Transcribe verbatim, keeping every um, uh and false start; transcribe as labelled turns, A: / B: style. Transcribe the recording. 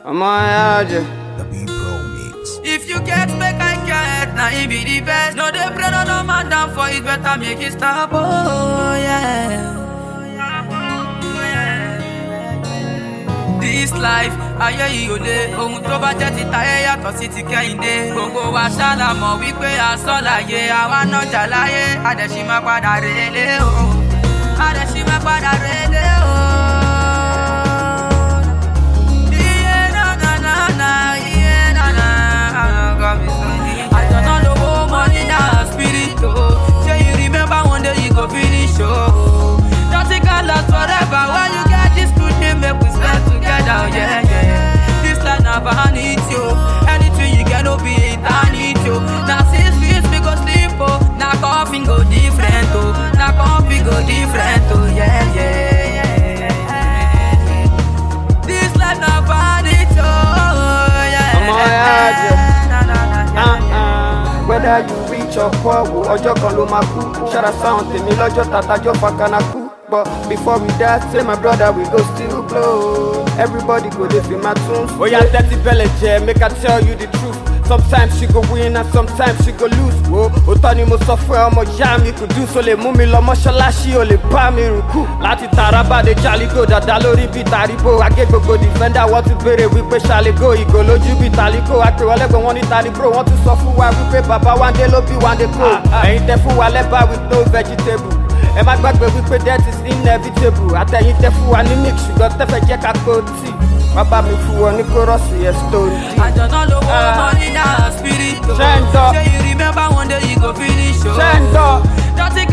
A: I'm on edge.
B: The B Pro Mix.
C: If you get make I get, now it be the best. No they pray no no man down for it, better make it stop. Oh yeah. This life, ayé yìí ò le. Ohun tó bá jẹ́ ti tayé yàtọ̀ sí ti kẹ́hìndé. Gbogbo wa ṣáàlà mọ̀ wípé asán láyé. Àwa nájà láyé, àdẹ̀sí máa padà relé o. Àdẹ̀sí máa padà relé o. Iye na na na na, iye na na. Àjọ̀nà lówó money na spirit o. Ṣé you remember one day you go finish o? Nothing can last forever when you get this good name, make we spend together, yeah, yeah. This life never need you. Anything you get, no be it, I need you. Now since we we go sleep, oh. Now coffee go different, oh. Now coffee go different, oh, yeah, yeah, yeah. This life never need you, yeah.
A: I'm on edge. Uh-uh. Whether you rich or poor, ọjọ́ kan ló máa kú. Ṣọ́ra sáwọn tèmi lọ́jọ́ tàtàjọ́ fakana kú. But before we die, say my brother, we go still blow. Everybody go dey feel my tunes. Oh yeah, dirty belly jẹ, make I tell you the truth. Sometimes she go win and sometimes she go lose. Wo, òótọ́ ni mo sọ fún ẹ ọmọ ìyá mi kò dùn. So lè mú mi lọ mọ́ṣáláṣí, o lè bá mi rùkú. Láti Taraba dé Jalingo, dàda lórí bíi tàríbò. Agé gbogbo defender, wọ́n tún béèrè wípé ṣàlégò. Ìgò lójú bíi tàlíkò. Àpè wọlé gan wọ́n ní tàlíbro. Wọ́n tún sọ fún wa wípé bàbá Wándé ló bí Wándé kò. Ẹ̀yin tẹ fún wa lẹ́bàá with no vegetable. Ẹ má gbàgbé wípé death is inevitable. Àtẹ̀yìn tẹ fún wa ní mix ṣùgbọ́n tẹ́fẹ̀ jẹ́ ká kó tì. Bàbá mi fún wọn ní kórọ́ọ̀sì ẹ̀ stone d.
C: Àjọ̀nà lówó money na spirit o.
A: Ṣé ń dọ̀?
C: Ṣé you remember one day you go finish o?
A: Ṣé ń dọ̀?
C: Nothing